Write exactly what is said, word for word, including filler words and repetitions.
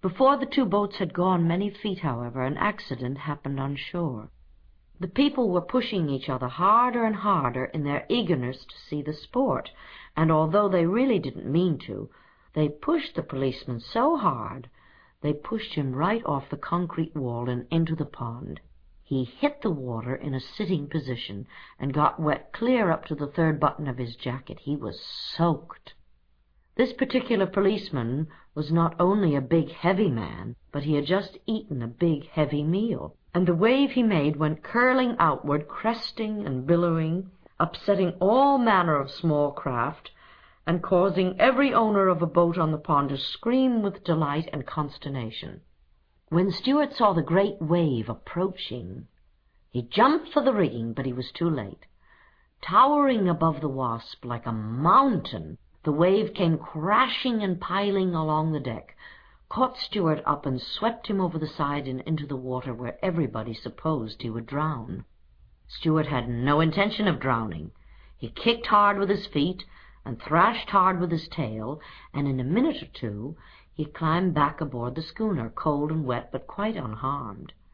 Before the two boats had gone many feet, however, an accident happened on shore. The people were pushing each other harder and harder in their eagerness to see the sport, and although they really didn't mean to, they pushed the policeman so hard they pushed him right off the concrete wall and into the pond. He hit the water in a sitting position and got wet clear up to the third button of his jacket. He was soaked. This particular policeman was not only a big, heavy man, but he had just eaten a big, heavy meal, and the wave he made went curling outward, cresting and billowing, upsetting all manner of small craft, and causing every owner of a boat on the pond to scream with delight and consternation. When Stewart saw the great wave approaching, he jumped for the rigging, but he was too late. Towering above the Wasp like a mountain, the wave came crashing and piling along the deck, caught Stewart up and swept him over the side and into the water, where everybody supposed he would drown. Stewart had no intention of drowning. He kicked hard with his feet and thrashed hard with his tail, and in a minute or two he climbed back aboard the schooner, cold and wet, but quite unharmed.